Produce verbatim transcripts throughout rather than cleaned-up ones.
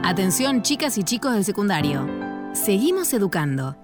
Atención, chicas y chicos del secundario. Seguimos educando.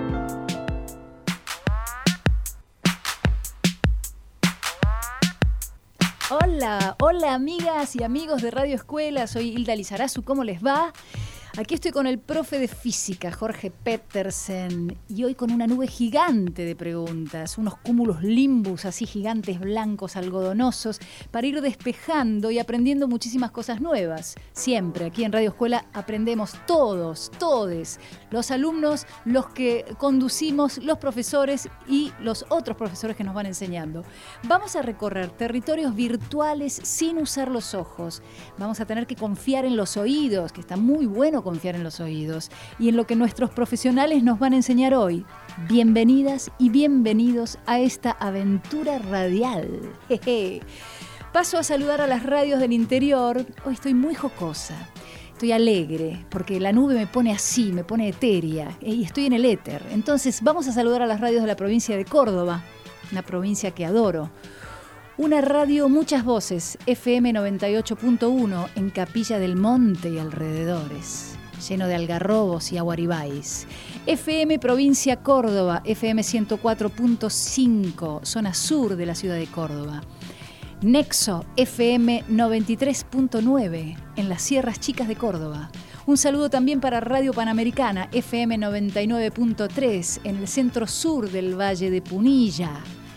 Hola, hola amigas y amigos de Radio Escuela, soy Hilda Lizarazu, ¿cómo les va? Aquí estoy con el profe de física, Jorge Petersen, y hoy con una nube gigante de preguntas, unos cúmulos limbus así gigantes, blancos, algodonosos, para ir despejando y aprendiendo muchísimas cosas nuevas. Siempre aquí en Radio Escuela aprendemos todos, todes, los alumnos, los que conducimos, los profesores y los otros profesores que nos van enseñando. Vamos a recorrer territorios virtuales sin usar los ojos. Vamos a tener que confiar en los oídos, que está muy bueno confiar en los oídos, y en lo que nuestros profesionales nos van a enseñar hoy. Bienvenidas y bienvenidos a esta aventura radial. Jeje. Paso a saludar a las radios del interior. Hoy estoy muy jocosa, estoy alegre, porque la nube me pone así, me pone etérea, y estoy en el éter. Entonces vamos a saludar a las radios de la provincia de Córdoba, una provincia que adoro. Una radio, muchas voces, F M noventa y ocho punto uno en Capilla del Monte y alrededores, lleno de algarrobos y aguaribáis. F M Provincia Córdoba, F M ciento cuatro punto cinco, zona sur de la ciudad de Córdoba. Nexo, F M noventa y tres punto nueve, en las Sierras Chicas de Córdoba. Un saludo también para Radio Panamericana, F M noventa y nueve punto tres, en el centro sur del Valle de Punilla.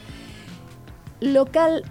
Local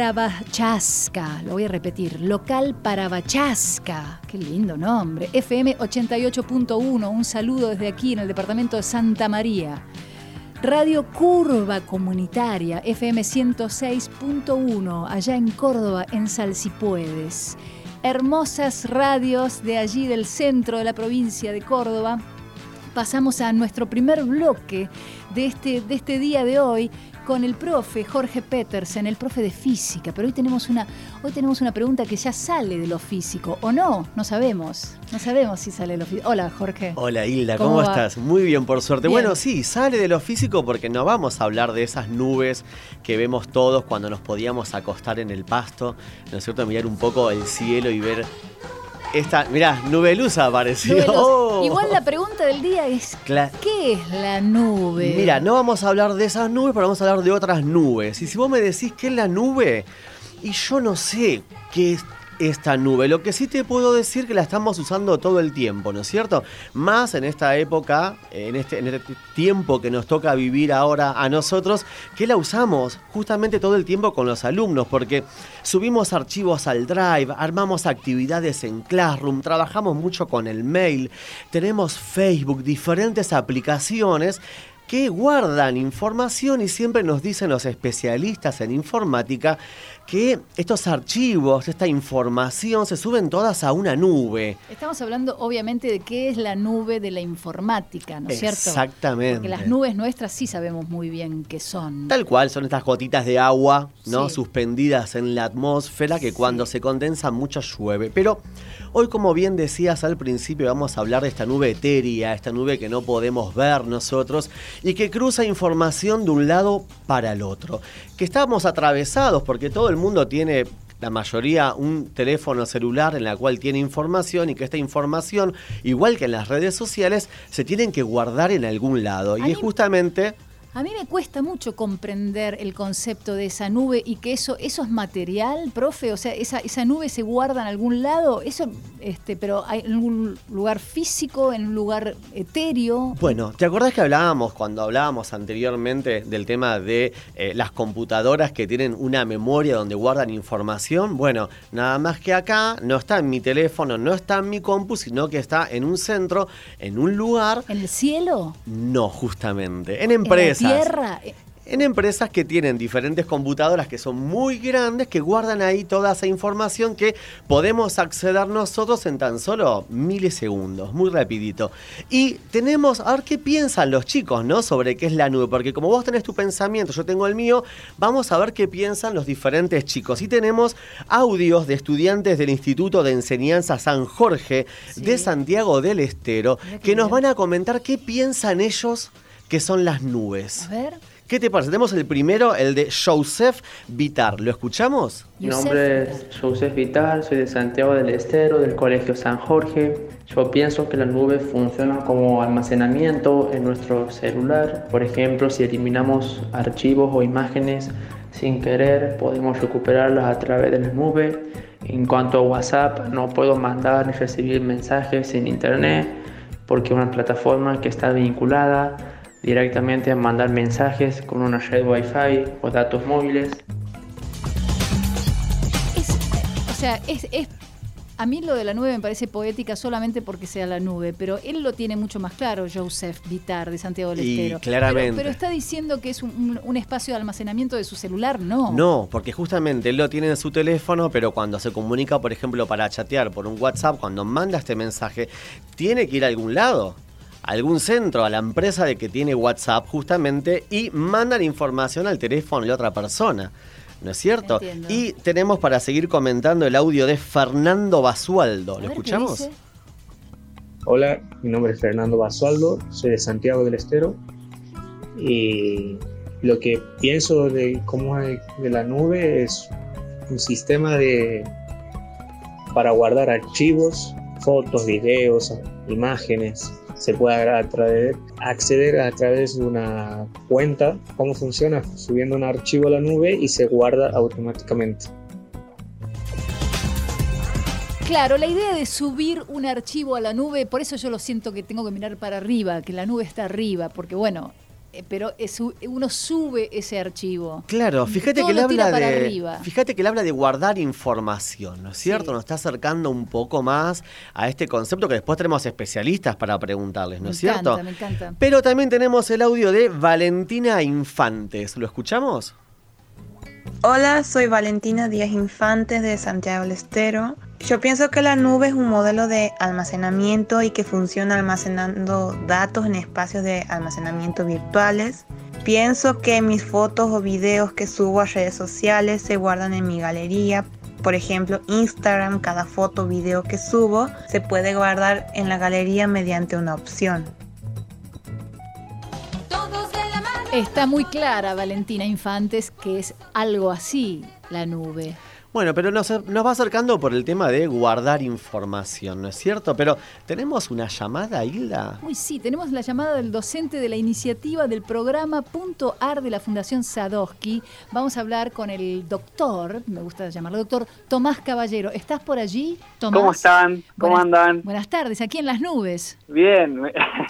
Parabachasca, lo voy a repetir, Local Parabachasca, qué lindo nombre, F M ochenta y ocho punto uno, un saludo desde aquí en el departamento de Santa María. Radio Curva Comunitaria, F M ciento seis punto uno, allá en Córdoba, en Salsipuedes. Hermosas radios de allí del centro de la provincia de Córdoba. Pasamos a nuestro primer bloque de este, de este día de hoy, con el profe Jorge Petersen, el profe de física. Pero hoy tenemos una, hoy tenemos una pregunta que ya sale de lo físico, ¿o no? No sabemos, no sabemos si sale de lo físico. Hola, Jorge. Hola, Hilda, ¿cómo, ¿cómo estás? Muy bien, por suerte. Bien. Bueno, sí, sale de lo físico porque no vamos a hablar de esas nubes que vemos todos cuando nos podíamos acostar en el pasto, ¿no es cierto? Mirar un poco el cielo y ver... Esta, mirá, nubelusa apareció. Oh. Igual la pregunta del día es, Cla- ¿qué es la nube? Mira, no vamos a hablar de esas nubes, pero vamos a hablar de otras nubes. Y si vos me decís qué es la nube, y yo no sé qué es esta nube, lo que sí te puedo decir que la estamos usando todo el tiempo, ¿no es cierto? Más en esta época, en este, en este tiempo que nos toca vivir ahora a nosotros, que la usamos justamente todo el tiempo con los alumnos, porque subimos archivos al Drive, armamos actividades en Classroom, trabajamos mucho con el mail, tenemos Facebook, diferentes aplicaciones que guardan información, y siempre nos dicen los especialistas en informática que estos archivos, esta información se suben todas a una nube. Estamos hablando obviamente de qué es la nube de la informática, ¿no es cierto? Exactamente. Porque las nubes nuestras sí sabemos muy bien qué son. Tal cual, son estas gotitas de agua, ¿no? Sí. Suspendidas en la atmósfera, que Sí. cuando se condensa mucho llueve. Pero hoy, como bien decías al principio, vamos a hablar de esta nube etérea, esta nube que no podemos ver nosotros y que cruza información de un lado para el otro. Que estamos atravesados porque todo el mundo tiene, la mayoría, un teléfono celular en la cual tiene información, y que esta información, igual que en las redes sociales, se tienen que guardar en algún lado. A y mí, es justamente... A mí me cuesta mucho comprender el concepto de esa nube y que eso, eso es material, profe, o sea, esa, esa nube se guarda en algún lado, eso, este, pero hay en algún lugar físico, en un lugar etéreo. Bueno, ¿te acordás que hablábamos, cuando hablábamos anteriormente del tema de eh, las computadoras que tienen una memoria donde guardan información? Bueno, nada más que acá no está en mi teléfono, no está en mi compu, sino que está en un centro, en un lugar. ¿En el cielo? No, justamente, en empresas. ¿En la tierra? En empresas que tienen diferentes computadoras que son muy grandes, que guardan ahí toda esa información que podemos acceder nosotros en tan solo milisegundos, muy rapidito. Y tenemos, a ver qué piensan los chicos, ¿no? Sobre qué es la nube, porque como vos tenés tu pensamiento, yo tengo el mío, vamos a ver qué piensan los diferentes chicos. Y tenemos audios de estudiantes del Instituto de Enseñanza San Jorge, sí, de Santiago del Estero, que nos van a comentar qué piensan ellos que son las nubes. A ver. ¿Qué te parece? Tenemos el primero, el de Joseph Vitar. ¿Lo escuchamos? Mi nombre es Joseph Vitar, soy de Santiago del Estero, del Colegio San Jorge. Yo pienso que la nube funciona como almacenamiento en nuestro celular. Por ejemplo, si eliminamos archivos o imágenes sin querer, podemos recuperarlas a través de la nube. En cuanto a WhatsApp, no puedo mandar ni recibir mensajes sin internet porque es una plataforma que está vinculada directamente a mandar mensajes con una red Wi-Fi o datos móviles. Es, o sea, es, es, a mí lo de la nube me parece poética solamente porque sea la nube, pero él lo tiene mucho más claro, Joseph Vitar, de Santiago del Y Estero. claramente. Pero, pero está diciendo que es un, un espacio de almacenamiento de su celular, no. No, porque justamente él lo tiene en su teléfono, pero cuando se comunica, por ejemplo, para chatear por un WhatsApp, cuando manda este mensaje, tiene que ir a algún lado, a algún centro, a la empresa de que tiene WhatsApp justamente, y mandan información al teléfono de otra persona. ¿No es cierto? Entiendo. Y tenemos para seguir comentando el audio de Fernando Basualdo. A ¿Lo ver, ¿qué escuchamos? dice? Hola, mi nombre es Fernando Basualdo, soy de Santiago del Estero y lo que pienso de cómo es de la nube es un sistema de para guardar archivos, fotos, videos, imágenes. Se puede a través, acceder a través de una cuenta. ¿Cómo funciona? Subiendo un archivo a la nube y se guarda automáticamente. Claro, la idea de subir un archivo a la nube, por eso yo lo siento que tengo que mirar para arriba, que la nube está arriba, porque bueno, eh, pero es, uno sube ese archivo. Claro, fíjate Todo que él lo tira habla para de arriba. fíjate que él habla de guardar información, ¿no es cierto? Sí. Nos está acercando un poco más a este concepto que después tenemos especialistas para preguntarles, ¿no Me es cierto? encanta, me encanta. Pero también tenemos el audio de Valentina Infantes. ¿Lo escuchamos? Hola, soy Valentina Díaz Infantes de Santiago del Estero. Yo pienso que la nube es un modelo de almacenamiento y que funciona almacenando datos en espacios de almacenamiento virtuales. Pienso que mis fotos o videos que subo a redes sociales se guardan en mi galería. Por ejemplo, Instagram, cada foto o video que subo se puede guardar en la galería mediante una opción. Está muy clara Valentina Infantes que es algo así la nube. Bueno, pero nos, nos va acercando por el tema de guardar información, ¿no es cierto? Pero, ¿tenemos una llamada, Hilda? Uy, sí, tenemos la llamada del docente de la iniciativa del programa Punto Ar de la Fundación Sadowski. Vamos a hablar con el doctor, me gusta llamarlo doctor, Tomás Caballero. ¿Estás por allí, Tomás? ¿Cómo están? ¿Cómo Buenas, andan? Buenas tardes, aquí en las nubes. Bien,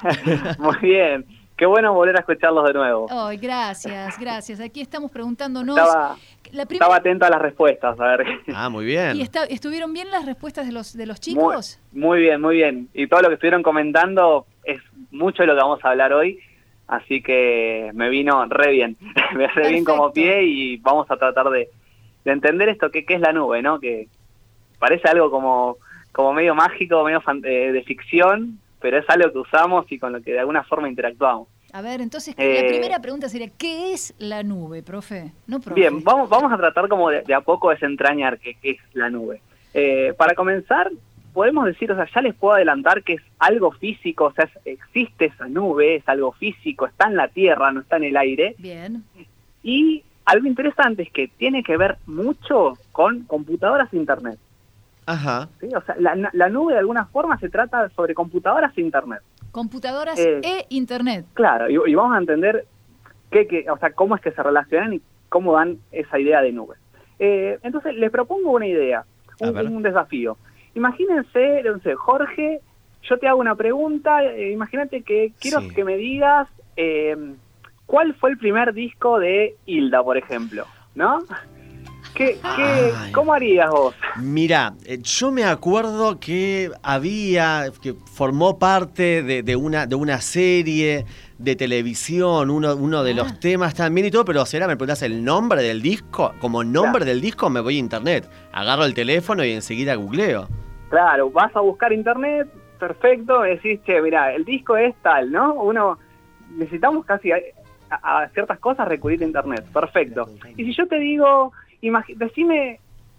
muy bien. Qué bueno volver a escucharlos de nuevo. Ay, gracias, gracias. Aquí estamos preguntándonos. Estaba, la primera... estaba atento a las respuestas, a ver. Ah, muy bien. ¿Y está, estuvieron bien las respuestas de los de los chicos? Muy, muy bien, muy bien. Y todo lo que estuvieron comentando es mucho de lo que vamos a hablar hoy, así que me vino re bien. me re Perfecto. bien como pie y vamos a tratar de, de entender esto, que, que es la nube, ¿no? Que parece algo como, como medio mágico, medio fan, eh, de ficción, pero es algo que usamos y con lo que de alguna forma interactuamos. A ver, entonces, Eh, la primera pregunta sería, ¿qué es la nube, profe? No, profe. Bien, vamos, vamos a tratar como de, de a poco desentrañar qué, qué es la nube. Eh, para comenzar, podemos decir, o sea, ya les puedo adelantar que es algo físico, o sea, es- existe esa nube, es algo físico, está en la Tierra, no está en el aire. Bien. Y algo interesante es que tiene que ver mucho con computadoras e Internet. Ajá. ¿Sí? O sea, la, la nube de alguna forma se trata sobre computadoras e Internet. Computadoras Eh, e Internet. Claro, y, y vamos a entender qué, qué, o sea, cómo es que se relacionan y cómo dan esa idea de nube. Eh, entonces, les propongo una idea, A un, ver. un desafío. Imagínense, no sé, Jorge, yo te hago una pregunta, eh, imagínate que quiero Sí. que me digas eh, cuál fue el primer disco de Hilda, por ejemplo, ¿no? ¿Qué, qué, Ay. ¿Cómo harías vos? Mira, eh, yo me acuerdo que había, que formó parte de, de una, de una serie de televisión, uno, uno de Ah. los temas también y todo, pero si ahora me preguntas el nombre del disco, como nombre Claro. del disco me voy a internet, agarro el teléfono y enseguida googleo. Claro, vas a buscar internet, perfecto, decís, che, mirá, el disco es tal, ¿no? Uno, necesitamos casi a, a- a ciertas cosas recurrir a internet, perfecto. Y si yo te digo, imagi- decime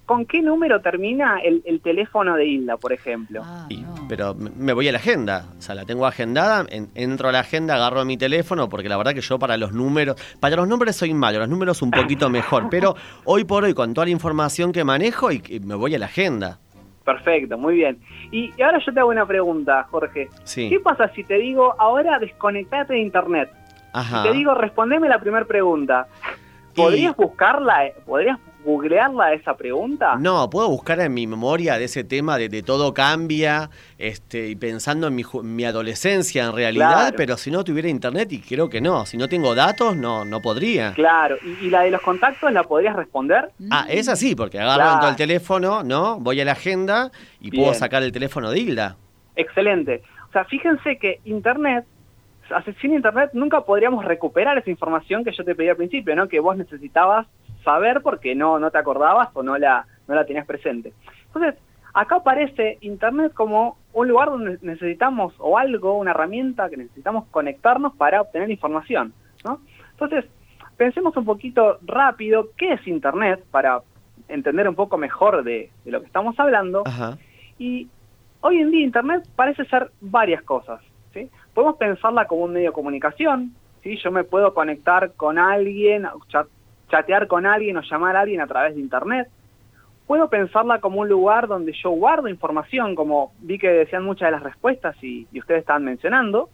¿con qué número termina el, el teléfono de Hilda, por ejemplo? Ah, Y- no. pero me me voy a la agenda, o sea, la tengo agendada, en- entro a la agenda, agarro mi teléfono, porque la verdad que yo para los números, para los nombres soy malo, los números un poquito mejor, pero hoy por hoy con toda la información que manejo y, y me voy a la agenda. Perfecto, muy bien. Y, y ahora yo te hago una pregunta, Jorge. Sí. ¿Qué pasa si te digo, ahora desconectate de internet? Ajá. Si te digo, respondeme la primera pregunta. ¿Podrías Y- buscarla, podrías googlearla esa pregunta? No, puedo buscar en mi memoria de ese tema de, de todo cambia, este, y pensando en mi, ju- mi adolescencia en realidad, Claro. pero si no tuviera internet, y creo que no, si no tengo datos, no, no podría. Claro, ¿Y, y la de los contactos la podrías responder? Ah, es así, porque agarro Claro. dentro del teléfono, ¿no? Voy a la agenda y puedo Bien. sacar el teléfono de Hilda. Excelente. O sea, fíjense que internet, o sea, sin internet nunca podríamos recuperar esa información que yo te pedí al principio, ¿no? Que vos necesitabas saber porque no, no te acordabas o no la, no la tenías presente. Entonces, acá aparece internet como un lugar donde necesitamos, o algo, una herramienta que necesitamos conectarnos para obtener información, ¿no? Entonces, pensemos un poquito rápido qué es internet para entender un poco mejor de, de lo que estamos hablando. Ajá. Y hoy en día internet parece ser varias cosas, ¿sí? Podemos pensarla como un medio de comunicación, ¿sí? Yo me puedo conectar con alguien, chat- chatear con alguien o llamar a alguien a través de internet. Puedo pensarla como un lugar donde yo guardo información, como vi que decían muchas de las respuestas y, y ustedes estaban mencionando.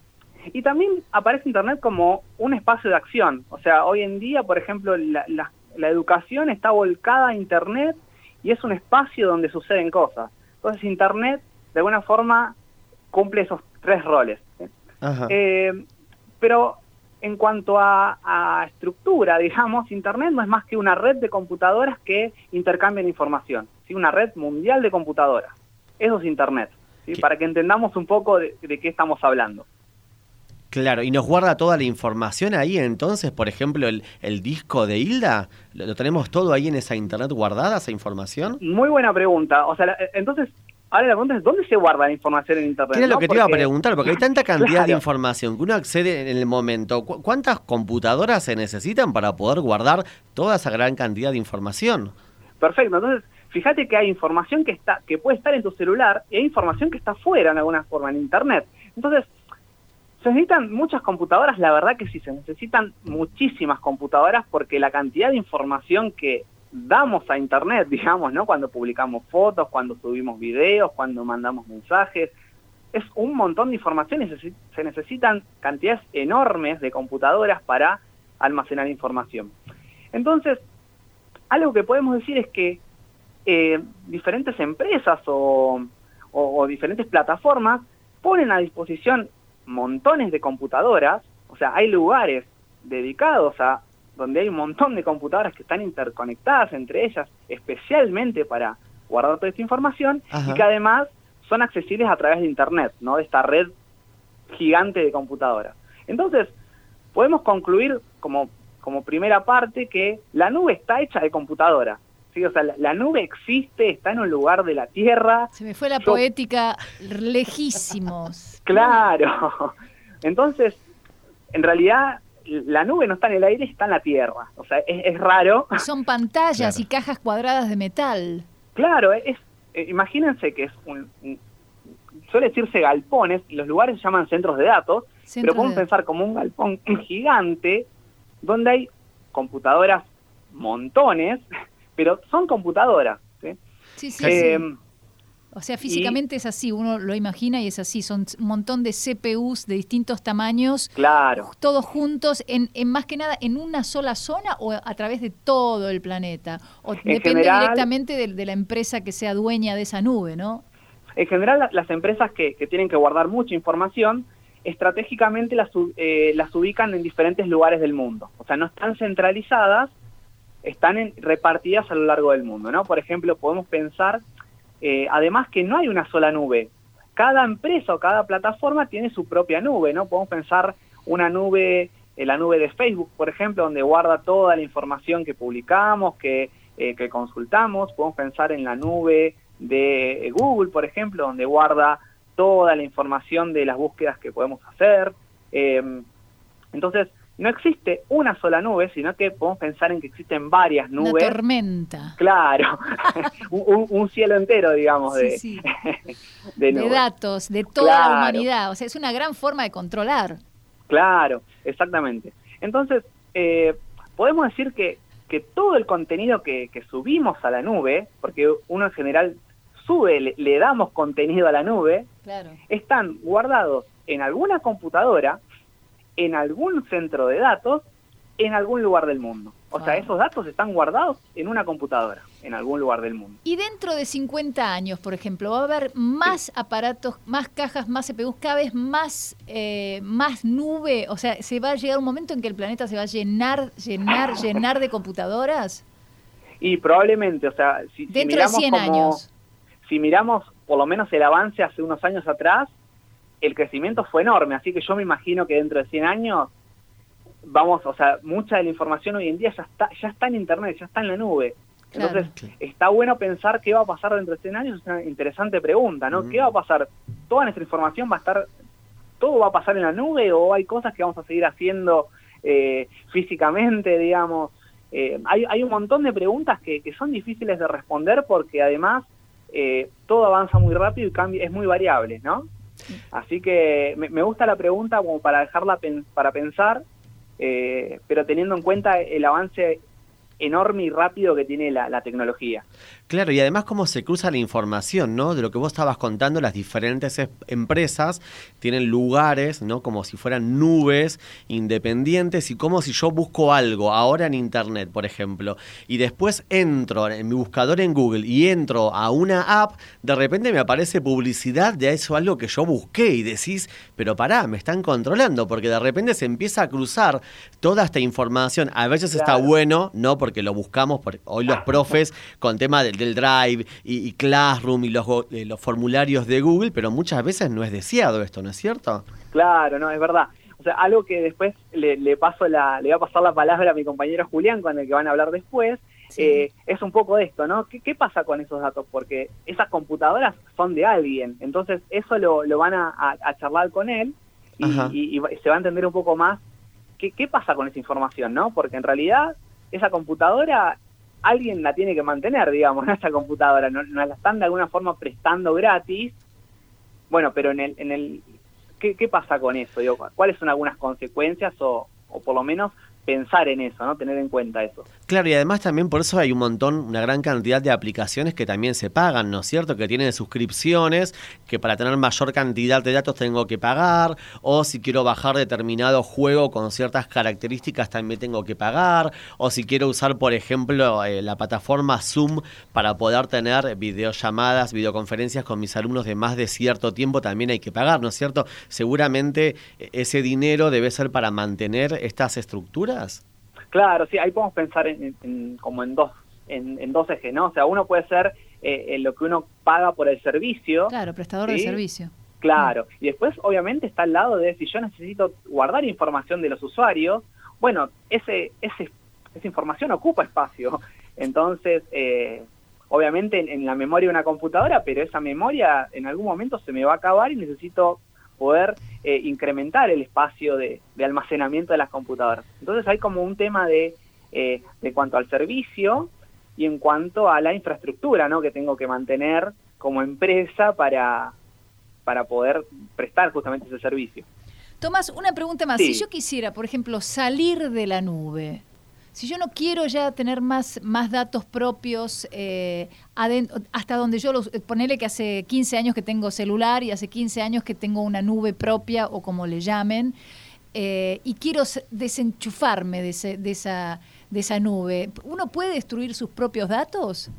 Y también aparece internet como un espacio de acción. O sea, hoy en día, por ejemplo, la, la, la educación está volcada a internet y es un espacio donde suceden cosas. Entonces internet, de alguna forma, cumple esos tres roles, ¿sí? Ajá. Eh, pero en cuanto a, a estructura, digamos, internet no es más que una red de computadoras que intercambian información, ¿sí? Una red mundial de computadoras. Eso es internet, ¿sí? ¿Qué? Para que entendamos un poco de, de qué estamos hablando. Claro, y nos guarda toda la información ahí, entonces, por ejemplo, el, el disco de Hilda, ¿lo, lo tenemos todo ahí en esa internet guardada, esa información? Muy buena pregunta. O sea, la- entonces, ahora la pregunta es, ¿dónde se guarda la información en internet? ¿Qué era lo ¿no? que te iba a Porque- preguntar? Porque hay tanta cantidad de Claro. información que uno accede en el momento. ¿Cu- ¿Cuántas computadoras se necesitan para poder guardar toda esa gran cantidad de información? Perfecto, entonces fíjate que hay información que está que puede estar en tu celular y hay información que está fuera en alguna forma, en internet. Entonces, se necesitan muchas computadoras, la verdad que sí, se necesitan muchísimas computadoras porque la cantidad de información que damos a internet, digamos, ¿no? Cuando publicamos fotos, cuando subimos videos, cuando mandamos mensajes, es un montón de información y se, se necesitan cantidades enormes de computadoras para almacenar información. Entonces, algo que podemos decir es que eh, diferentes empresas o, o, o diferentes plataformas ponen a disposición montones de computadoras, o sea, hay lugares dedicados a donde hay un montón de computadoras que están interconectadas entre ellas, especialmente para guardar toda esta información, Ajá. y que además son accesibles a través de internet, ¿no? De esta red gigante de computadoras. Entonces, podemos concluir como, como primera parte que la nube está hecha de computadora, ¿sí? O sea, la, la nube existe, está en un lugar de la Tierra. Se me fue la Yo- poética lejísimos. Claro. Entonces, en realidad, la nube no está en el aire, está en la Tierra. O sea, es, es raro. Y son pantallas Claro. y cajas cuadradas de metal. Claro, es, eh, imagínense que es un, un- suele decirse galpones, y los lugares se llaman centros de datos, Centros pero podemos de- pensar como un galpón gigante donde hay computadoras montones, pero son computadoras, ¿sí? Sí, sí, Eh, sí. O sea, físicamente es así, uno lo imagina y es así. Son un montón de C P Us de distintos tamaños, Claro. todos juntos, en, en más que nada en una sola zona o a través de todo el planeta. O depende general- directamente de, de la empresa que sea dueña de esa nube, ¿no? En general, la- las empresas que, que tienen que guardar mucha información, estratégicamente las, u- eh, las ubican en diferentes lugares del mundo. O sea, no están centralizadas, están en- repartidas a lo largo del mundo, ¿no? Por ejemplo, podemos pensar, eh, además, que no hay una sola nube. Cada empresa o cada plataforma tiene su propia nube, ¿no? Podemos pensar una nube, eh, la nube de Facebook, por ejemplo, donde guarda toda la información que publicamos, que, eh, que consultamos. Podemos pensar en la nube de Google, por ejemplo, donde guarda toda la información de las búsquedas que podemos hacer. Eh, entonces, no existe una sola nube, sino que podemos pensar en que existen varias nubes. Una tormenta. Claro, un, un cielo entero, digamos, de, sí, sí. de, de datos, de toda claro. la humanidad. O sea, es una gran forma de controlar. Claro, exactamente. Entonces, eh, podemos decir que, que todo el contenido que, que subimos a la nube, porque uno en general sube, le, le damos contenido a la nube, claro. están guardados en alguna computadora, en algún centro de datos, en algún lugar del mundo. O wow. sea, esos datos están guardados en una computadora, en algún lugar del mundo. Y dentro de cincuenta años, por ejemplo, va a haber más sí. aparatos, más cajas, más C P Us, cada vez más, eh, más nube. O sea, ¿se va a llegar un momento en que el planeta se va a llenar, llenar, llenar de computadoras? Y probablemente, o sea, si, dentro si miramos de cien como, años. Si miramos por lo menos el avance hace unos años atrás, el crecimiento fue enorme, así que yo me imagino que dentro de cien años vamos, o sea, mucha de la información hoy en día ya está, ya está en internet, ya está en la nube. Entonces, claro. está bueno pensar qué va a pasar dentro de cien años, es una interesante pregunta, ¿no? Mm. ¿Qué va a pasar? ¿Toda nuestra información va a estar, todo va a pasar en la nube o hay cosas que vamos a seguir haciendo eh, físicamente, digamos? Eh, hay, hay un montón de preguntas que, que son difíciles de responder porque además eh, todo avanza muy rápido y cambia, es muy variable, ¿no? Así que me, me gusta la pregunta como para dejarla pen, para pensar, eh, pero teniendo en cuenta el avance enorme y rápido que tiene la, la tecnología. Claro, y además cómo se cruza la información, ¿no? De lo que vos estabas contando, las diferentes es- empresas tienen lugares, ¿no? Como si fueran nubes independientes y como si yo busco algo ahora en internet, por ejemplo, y después entro en mi buscador en Google y entro a una app, de repente me aparece publicidad de eso, algo que yo busqué y decís, pero pará, me están controlando, porque de repente se empieza a cruzar toda esta información. A veces claro. está bueno, ¿no? Porque lo buscamos, por, hoy los profes con tema del, del Drive y, y Classroom y los, eh, los formularios de Google, pero muchas veces no es deseado esto, ¿no es cierto? Claro, no, es verdad. O sea, algo que después le, le paso la, le voy a pasar la palabra a mi compañero Julián, con el que van a hablar después, sí. eh, es un poco de esto, ¿no? ¿Qué, ¿Qué pasa con esos datos? Porque esas computadoras son de alguien, entonces eso lo, lo van a, a, a charlar con él y, y, y se va a entender un poco más qué, qué pasa con esa información, ¿no? Porque en realidad esa computadora alguien la tiene que mantener, digamos, ¿no? Esa computadora, no, no la están de alguna forma prestando gratis. Bueno, pero en el, en el ¿qué, qué pasa con eso? Digo, ¿cuáles son algunas consecuencias o, o por lo menos pensar en eso, ¿no? Tener en cuenta eso. Claro, y además también por eso hay un montón, una gran cantidad de aplicaciones que también se pagan, ¿no es cierto? Que tienen suscripciones, que para tener mayor cantidad de datos tengo que pagar, o si quiero bajar determinado juego con ciertas características también tengo que pagar, o si quiero usar, por ejemplo, eh, la plataforma Zoom para poder tener videollamadas, videoconferencias con mis alumnos de más de cierto tiempo, también hay que pagar, ¿no es cierto? Seguramente ese dinero debe ser para mantener estas estructuras. Claro, sí, ahí podemos pensar en, en, en, como en dos, en, en dos ejes, ¿no? O sea, uno puede ser eh, en lo que uno paga por el servicio. Claro, prestador ¿sí? de servicio. Claro, y después obviamente está al lado de si yo necesito guardar información de los usuarios, bueno, ese, ese esa información ocupa espacio, entonces eh, obviamente en, en la memoria de una computadora, pero esa memoria en algún momento se me va a acabar y necesito poder eh, incrementar el espacio de, de almacenamiento de las computadoras. Entonces hay como un tema de, eh, de cuanto al servicio y en cuanto a la infraestructura, ¿no? Que tengo que mantener como empresa para, para poder prestar justamente ese servicio. Tomás, una pregunta más. Sí. Si yo quisiera, por ejemplo, salir de la nube, si yo no quiero ya tener más, más datos propios, eh, adentro, hasta donde yo, los, ponele que hace quince años que tengo celular y hace quince años que tengo una nube propia o como le llamen, eh, y quiero desenchufarme de, ese, de, esa, de esa nube, ¿uno puede destruir sus propios datos?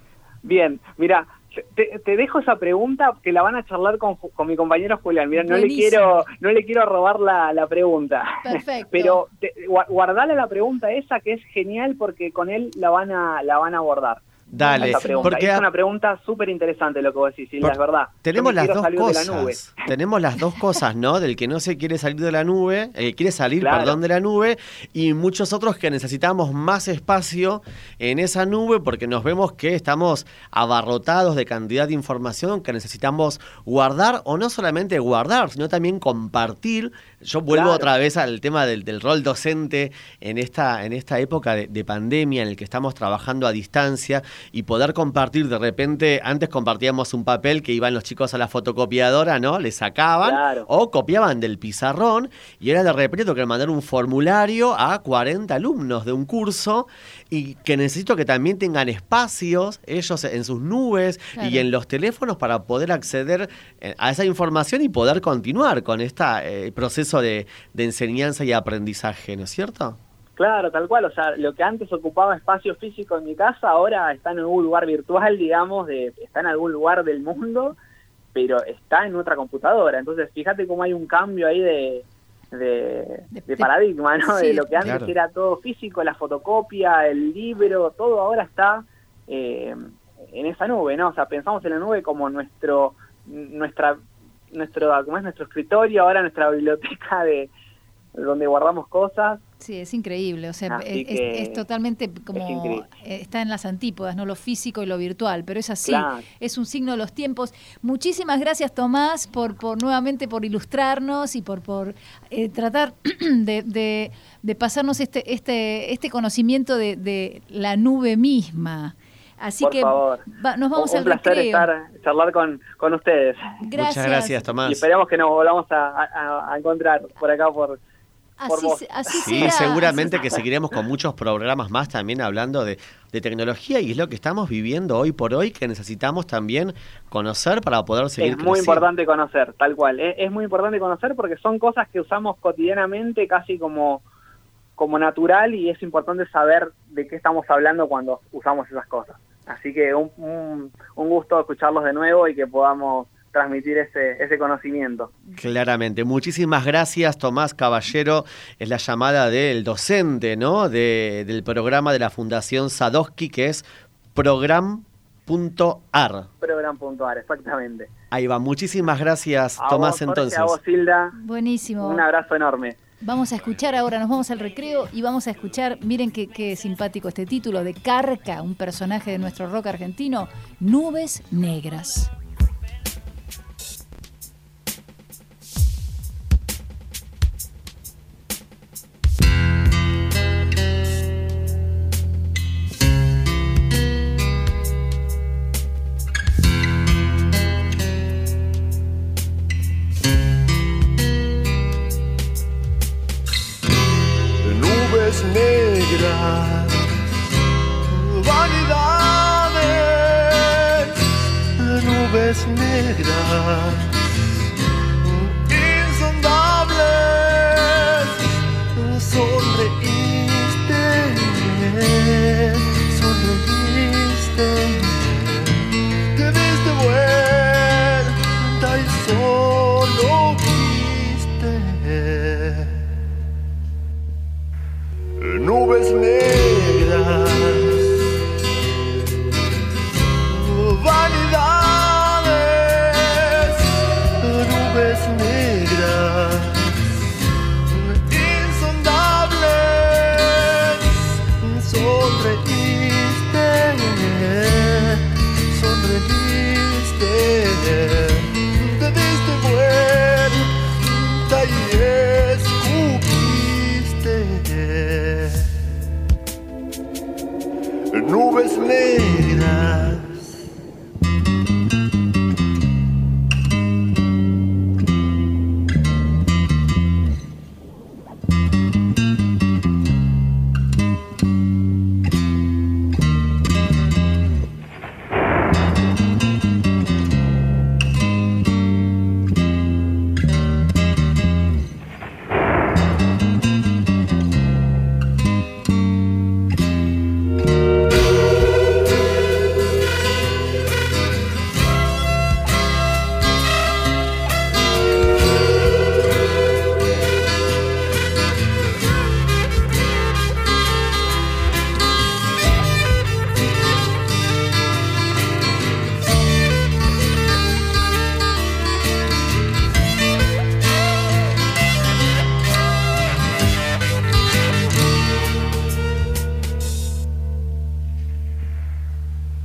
Bien, mira, te, te dejo esa pregunta que la van a charlar con, con mi compañero Julián. Mira, no le quiero no le quiero robar la, la pregunta. Perfecto. Pero te, guardale la pregunta esa que es genial porque con él la van a la van a abordar. Dale, esta pregunta. porque es una pregunta súper interesante lo que vos decís, Silvia, es verdad. Tenemos Yo me las quiero dos salir cosas. de la nube. Tenemos las dos cosas, ¿no? Del que no se quiere salir de la nube, el que quiere salir, Claro. perdón, de la nube, y muchos otros que necesitamos más espacio en esa nube porque nos vemos que estamos abarrotados de cantidad de información que necesitamos guardar, o no solamente guardar, sino también compartir. Yo vuelvo Claro. otra vez al tema del, del rol docente en esta, en esta época de, de pandemia en el que estamos trabajando a distancia y poder compartir de repente. Antes compartíamos un papel que iban los chicos a la fotocopiadora, ¿no? Le sacaban Claro. o copiaban del pizarrón, y era de repente tengo que mandar un formulario a cuarenta alumnos de un curso, y que necesito que también tengan espacios ellos en sus nubes Claro. y en los teléfonos para poder acceder eh, a esa información y poder continuar con este proceso de, de enseñanza y aprendizaje, ¿no es cierto? Claro, tal cual. O sea, lo que antes ocupaba espacio físico en mi casa, ahora está en algún lugar virtual, digamos, de, está en algún lugar del mundo, pero está en otra computadora. Entonces, fíjate cómo hay un cambio ahí de, de, De- de paradigma, ¿no? sí, De lo que antes claro. era todo físico, la fotocopia, el libro, todo ahora está eh, en esa nube, ¿no? O sea, pensamos en la nube como nuestro, nuestra, nuestro, ¿cómo es? Nuestro escritorio, ahora nuestra biblioteca de donde guardamos cosas. Sí, es increíble, o sea, Así es, que es totalmente es como increíble. eh, está en las antípodas, ¿no? Lo físico y lo virtual, pero es así, Claro. es un signo de los tiempos. Muchísimas gracias, Tomás, por, por nuevamente por ilustrarnos y por, por eh, tratar de, de, de pasarnos este, este, este conocimiento de, de la nube misma. Así Por que favor. va- nos vamos un al placer recreo. estar, charlar con, con ustedes. Gracias. Muchas gracias, Tomás. Y esperemos que nos volvamos a, a- a encontrar por acá, por, por Así, vos. se- así Sí, será, seguramente así que seguiremos con muchos programas más también hablando de, de tecnología, y es lo que estamos viviendo hoy por hoy, que necesitamos también conocer para poder seguir Es muy creciendo. importante conocer, tal cual. Es, es muy importante conocer porque son cosas que usamos cotidianamente, casi como, como natural, y es importante saber de qué estamos hablando cuando usamos esas cosas. Así que un, un, un gusto escucharlos de nuevo y que podamos transmitir ese, ese conocimiento. Claramente. Muchísimas gracias, Tomás Caballero. Es la llamada del docente, ¿no? De, del programa de la Fundación Sadowski, que es program punto ar. Program punto ar, exactamente. Ahí va. Muchísimas gracias, A Tomás, vos, Jorge, entonces. a vos, Hilda, Buenísimo. un abrazo enorme. Vamos a escuchar ahora, nos vamos al recreo y vamos a escuchar, miren qué, qué simpático este título de Carca, un personaje de nuestro rock argentino, Nubes Negras. Nubes negras, vanidades, nubes negras, insondables, sonreíste, sonreíste, te diste vuelta y solo viste. Nubes negras, vanidades, nubes negras, insondables, sonreíste, sonreíste, te diste vuelta y escupiste.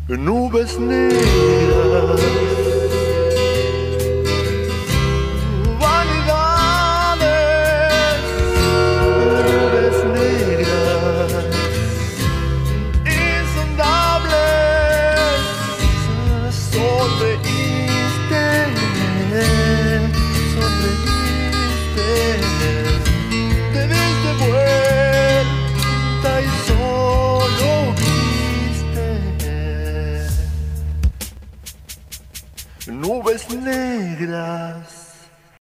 nubes negras.